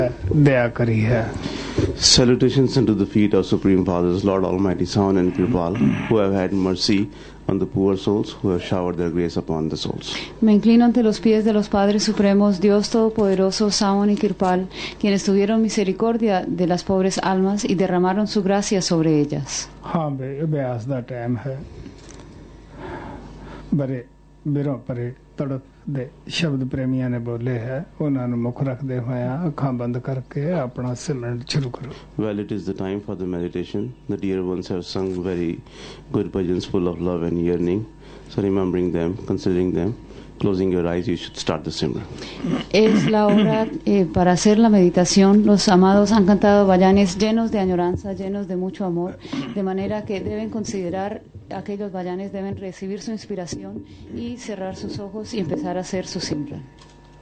दया करी है। Salutations unto the feet of Supreme Fathers, Lord Almighty Sound and Kripal, who have had mercy on the poor souls, who have showered their grace upon the souls. Me inclino ante los pies de los Padres Supremos, Dios Todopoderoso, Saon y Kirpal, quienes tuvieron misericordia de las pobres almas y derramaron su gracia sobre ellas. हाँ बे अभ्यास दा time है। बड़े बिरों परे तड़प दे शब्द प्रेमियों ने बोले है, उन्होंने मुख रख दे हुए अखां बंद करके अपना सिमरन शुरू करो। Well, it is the time for the meditation. The dear ones have sung very good bhajans full of love and yearning. So remembering them, considering them, closing your eyes, you should start the Simran. Es la hora para hacer la meditación. Los amados han cantado vayanes llenos de añoranza, llenos de mucho amor, de manera que deben considerar aquellos vayanes, deben recibir su inspiración y cerrar sus ojos y empezar a hacer su Simran.